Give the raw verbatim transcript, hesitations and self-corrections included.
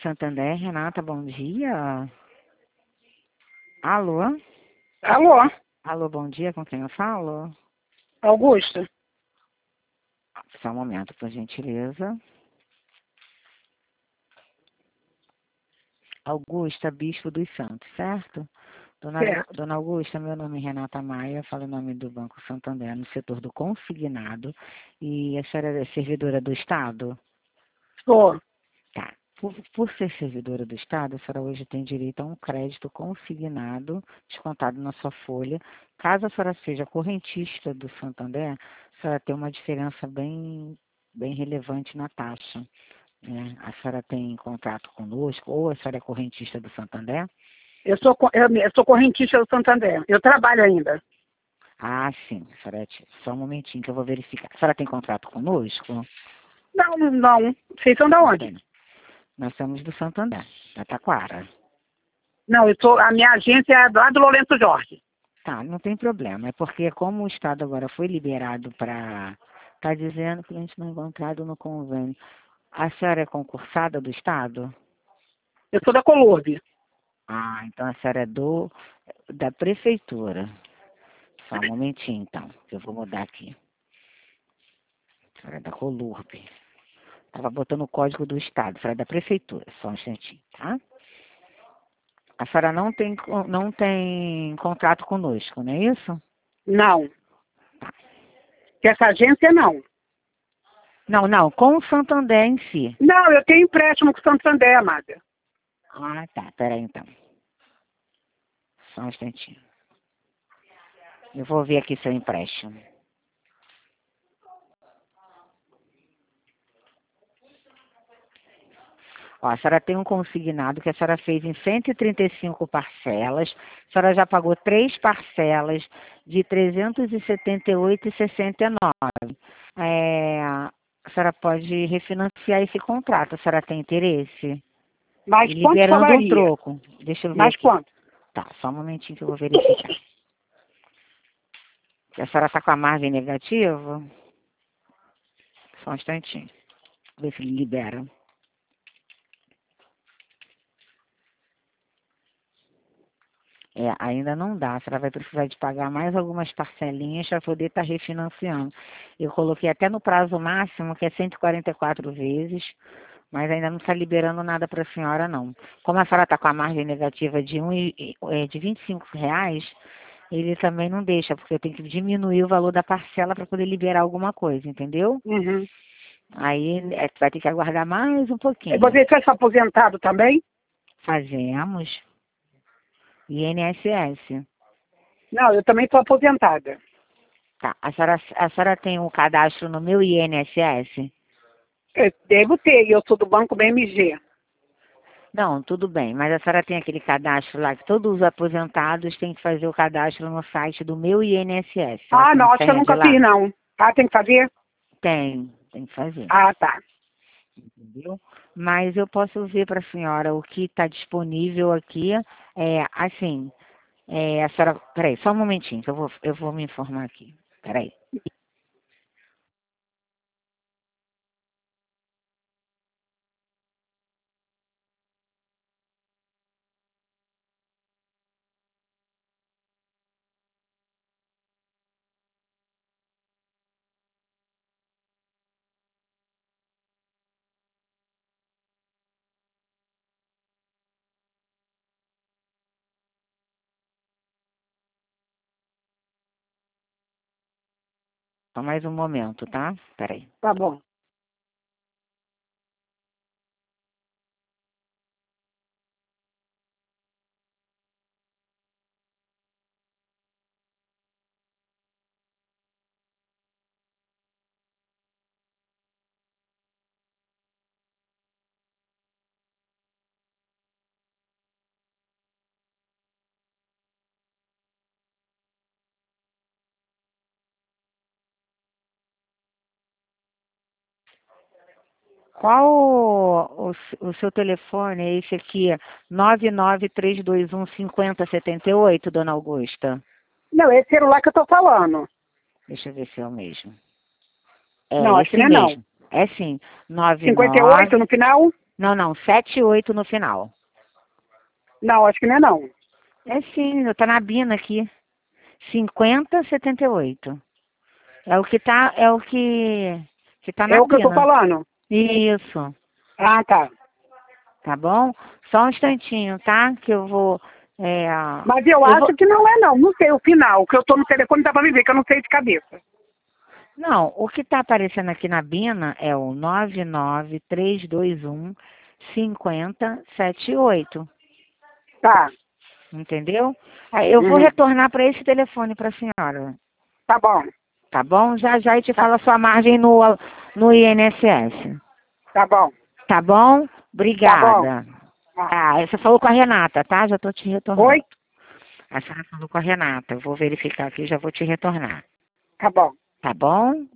Santander, Renata, bom dia. Alô? Alô? Alô, bom dia, com quem eu falo? Augusta? Só um momento, por gentileza. Augusta, Bispo dos Santos, certo? Dona, Certo. Dona Augusta, meu nome é Renata Maia, falo em nome do Banco Santander, no setor do consignado. E a senhora é servidora do Estado? Sou. Tá. Por, por ser servidora do Estado, a senhora hoje tem direito a um crédito consignado, descontado na sua folha. Caso a senhora seja correntista do Santander, a senhora tem uma diferença bem, bem relevante na taxa. Né? A senhora tem contrato conosco, ou a senhora é correntista do Santander? Eu sou, co- eu, eu sou correntista do Santander. Eu trabalho ainda. Ah, sim, a senhora é, só um momentinho que eu vou verificar. A senhora tem contrato conosco? Não, não. Vocês são da Não onde? tem. Nós somos do Santander, da Taquara. Não, eu sou, a minha agência é lá do Lourenço Jorge. Tá, não tem problema. É porque como o Estado agora foi liberado para... Está dizendo que a gente não é encontrado no convênio. A senhora é concursada do Estado? Eu sou da Colurbe. Ah, então a senhora é do, da Prefeitura. Só um momentinho, então, que eu vou mudar aqui. A senhora é da Colurbe. Estava botando o código do Estado. A senhora é da Prefeitura. Só um instantinho, tá? A senhora não tem, não tem contrato conosco, não é isso? Não. Tá. Que essa agência não. Não, não, com o Santander em si. Não, eu tenho empréstimo com o Santander, amada. Ah, tá, peraí então. Só um instantinho. Eu vou ver aqui seu empréstimo. Ó, a senhora tem um consignado que a senhora fez em cento e trinta e cinco parcelas. A senhora já pagou três parcelas de trezentos e setenta e oito reais e sessenta e nove centavos. É, a senhora pode refinanciar esse contrato. A senhora tem interesse? Mas E quanto liberando um falaria? troco. Deixa eu ver Mas aqui. quanto? Tá, só um momentinho que eu vou verificar. A senhora está com a margem negativa? Só um instantinho. Ver se ele libera. É, ainda não dá. A senhora vai precisar de pagar mais algumas parcelinhas para poder estar refinanciando. Eu coloquei até no prazo máximo, que é cento e quarenta e quatro vezes, mas ainda não está liberando nada para a senhora, não. Como a senhora está com a margem negativa de, um, e- e- é, de vinte e cinco reais, ele também não deixa, porque eu tenho que diminuir o valor da parcela para poder liberar alguma coisa, entendeu? Uhum. Aí é, vai ter que aguardar mais um pouquinho. Você foi aposentado também? Fazemos I N S S. Não, eu também sou aposentada. Tá. A senhora, a senhora tem um cadastro no meu I N S S? Eu devo ter, e eu sou do Banco B M G. Não, tudo bem, mas a senhora tem aquele cadastro lá que todos os aposentados têm que fazer o cadastro no site do meu I N S S. A senhora Ah, tem não, a acho que eu senha de nunca lá? fiz, não. Ah, tem que fazer? Tem, tem que fazer, Ah, tá. entendeu? Mas eu posso ver para a senhora o que está disponível aqui. É, assim, é, a senhora... Peraí, só um momentinho, que eu vou, eu vou me informar aqui. Peraí. Só mais um momento, tá? Peraí. Tá bom. Qual o, o, o seu telefone? É esse aqui, nove nove três dois um, cinco zero sete oito, dona Augusta? Não, esse celular que eu tô falando. Deixa eu ver se é o mesmo. É Não, acho que esse não é não. mesmo. É sim. nove cinquenta e oito nove no final? Não, não, sete oito no final. Não, acho que não é não. É sim, tá na Bina aqui. cinquenta setenta e oito. É o que tá, é o que, que tá É na o que eu tô Bina. falando. Isso, Ah, tá. tá bom? Só um instantinho, tá? Que eu vou. É, Mas eu, eu acho vou. que não é não. Não sei o final. O que eu tô no telefone dá pra me ver, que eu não sei de cabeça. Não, o que tá aparecendo aqui na Bina é o nove nove três dois um cinco zero sete oito. Tá. Entendeu? Aí eu vou Uhum. retornar para esse telefone para a senhora. Tá bom. Tá bom? Já já eu te Tá, falo a sua margem no, no I N S S. tá bom. Tá bom? Tá bom. Obrigada. Ah. Ah, você falou com a Renata, tá? Já tô te retornando. Oi? A senhora falou com a Renata. Eu vou verificar aqui e já vou te retornar. Tá bom. Tá bom?